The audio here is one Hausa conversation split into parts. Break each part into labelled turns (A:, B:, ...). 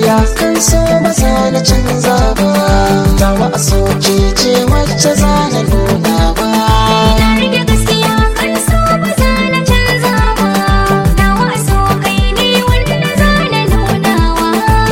A: gaskiya kan so ba za na canza ba, tawa a soke ce wacce za na nuna ba.
B: Na rike gaskiya kan so ba za na canza ba, tawa a so kai ne wanda za na nunawa.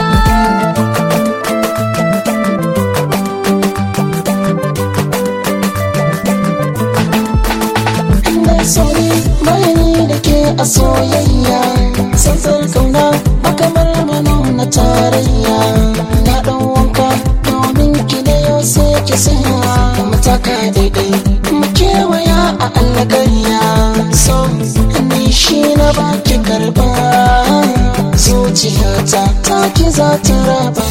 A: Ina sauri bayani da ke a soyayya, santsar kauna a kamar manuna tarayya. Na ɗan wanka domin ki da yau sai ki saya mataka daidai mu kewaya a alƙarya. So ni shi na baki karɓa, zuciyata ta ki za ta raba.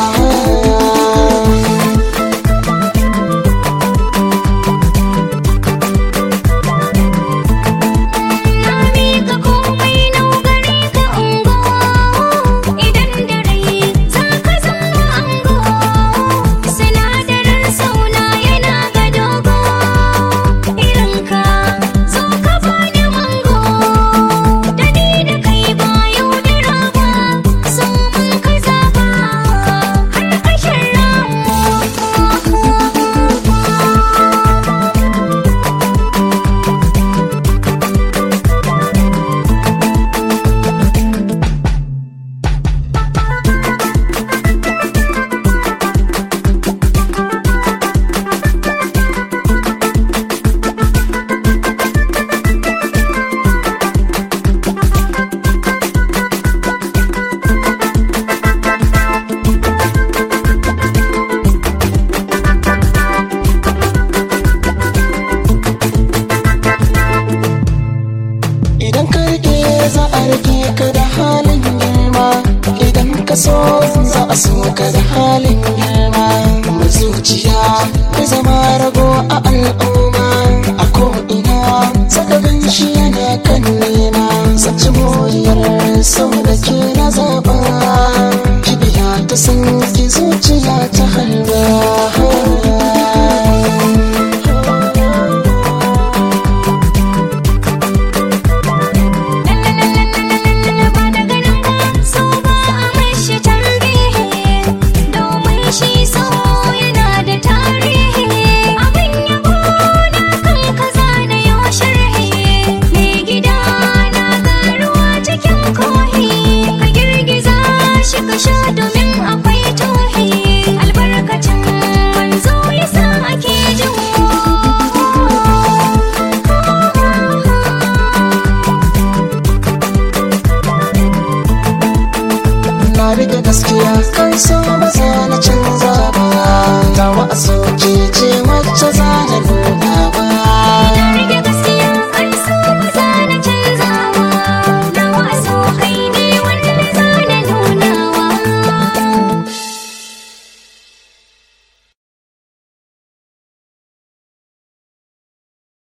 A: Idan ka rike za a rike ka da halin girma, idan ka so za a so ka da halin girma. Mai zuciya bai zama rago a al'umma, a ko'ina saka gan shi yana kan nema. Sace moriyar sau da ke